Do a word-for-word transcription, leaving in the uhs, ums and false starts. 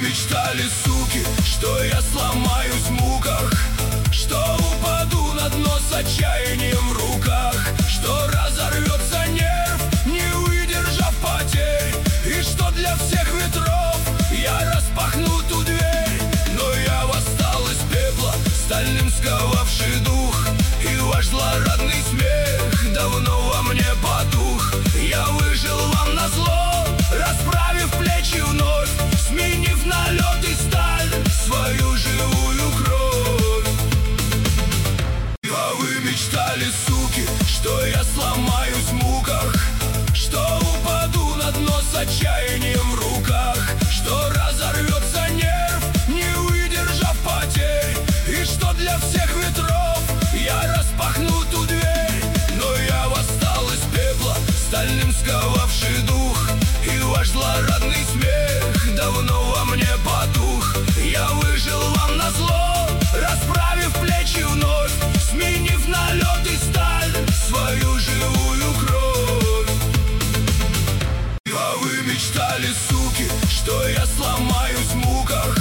мечтали, суки, что я сломаюсь в муках, что упаду на дно с отчаянием в руках, что разорвется нерв, не выдержав потерь, и что для всех ветров я распахну ту дверь. Но я восстал из пепла, стальным сковавший дух, и ваш злорадный смех давно во мне потух. Я выжил вам назло, расправив плечи вновь, сменив на лед и сталь свою живую кровь. А вы мечтали, суки, что я сломаюсь в муках, что упаду на дно с отчаянием в руках, что разорвется нерв, не выдержав потерь, и что для всех ветров я распахну ту дверь. Но я восстал из пепла, стальным сковавший дух, и ваш злорадный смех давно во мне потух. Я выжил вам назло, расправив плечи вновь, сменив на лед и сталь свою живую кровь. А вы мечтали, суки, что я сломаюсь в муках,